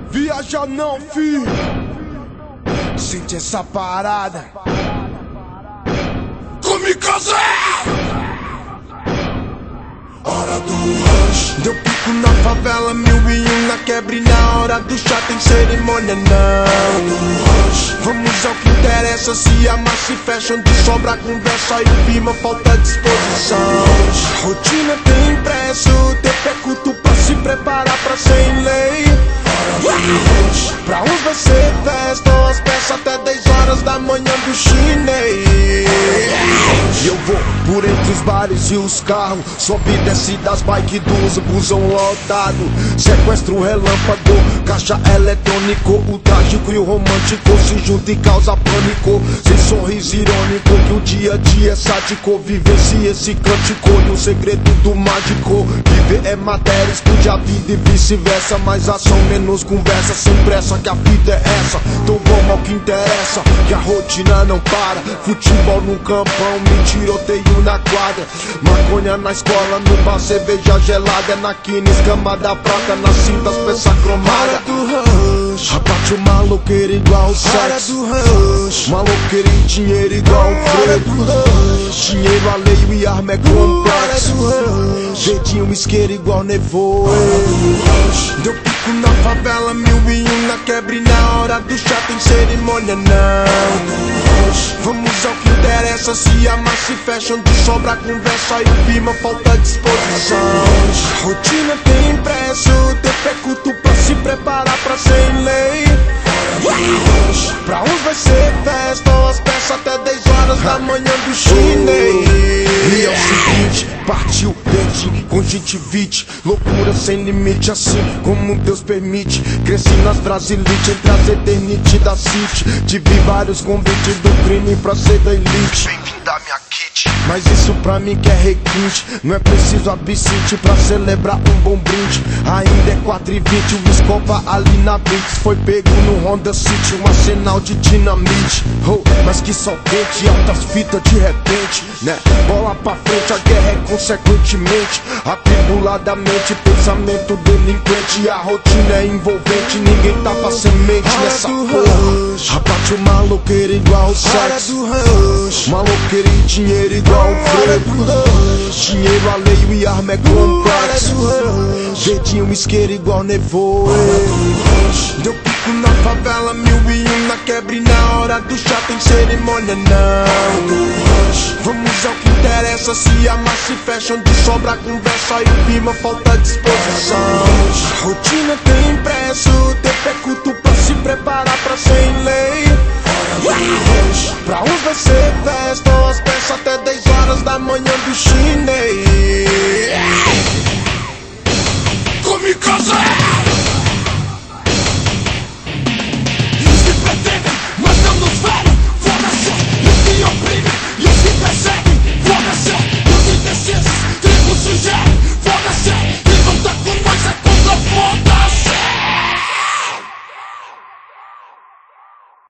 Viaja não, fi. Sente essa parada. Kamikaze! Hora do rush. Deu pico na favela, 1001 na quebra e na hora do chá tem cerimônia não. Vamos ao que interessa, se amar se fecha, onde sobra conversa e o clima falta disposição. A rotina tem impresso, tempo é curto pra se preparar pra ser em lei. Pra uns vai ser festa, as peças até 10 horas da manhã do chinês. E eu vou por entre os bares e os carros, sobe e desce das bikes dos busão lotado. Sequestro relâmpago, caixa eletrônico, o trágico e o romântico se juntam e causa pânico. Sem sorriso irônico, que o dia a dia é sádico. Vivencie esse cântico e o segredo do mágico. Viver é matéria, estude a vida e vice-versa. Mais ação, menos conversa, sem pressa que a vida é essa. Então vamos ao que interessa, que a rotina não para. Futebol no campão, me tiroteio na quadra. Maconha na escola, no bar, cerveja gelada. É na quina, escama da prata, nas cintas, peça cromada. Abate o maloqueiro igual o sexo. Maloqueiro e dinheiro igual o freio. Dinheiro alheio e arma é complexo. Dedinho isqueiro igual nevoeiro. Deu pico na favela, 1001 na quebra e na hora do chá tem cerimônia não. Vamos ao que interessa, se amar se fecha, onde sobra conversa e o clima falta disposição. A rotina tem impresso, tempo é curto pra se preparar pra ser em lei. Pra uns vai ser festa, as peças até 10 horas da manhã do chinês. E é o seguinte, partiu dedinho, conjuntivite, loucura sem limite, assim como Deus permite. Cresci nas Brasilite, entre as eternity da city. Tive vários convites do crime pra ser da elite. Bem-vinda à minha kit. Mas isso pra mim que é requinte, não é preciso absinte pra celebrar um bom brinde. Ainda é 4h20, o escopa ali na Blitz foi pego no Honda City, um arsenal de dinamite. Oh, mas que sol quente, altas fitas de repente, né? Bola pra frente, a guerra é consequentemente. Atribuladamente, pensamento delinquente. A rotina é envolvente, ninguém tapa semente nessa porra. Abate o maloqueiro igual o sexo. Maloqueiro e dinheiro igual o freio. Dinheiro alheio e arma é complexo. Dedinho isqueiro igual nevoeiro. Deu pico na favela, 1001 na quebra e na hora do chá tem cerimônia não. Vamos ao que interessa, se amar se fecha, onde sobra conversa e o clima falta disposição. A rotina tem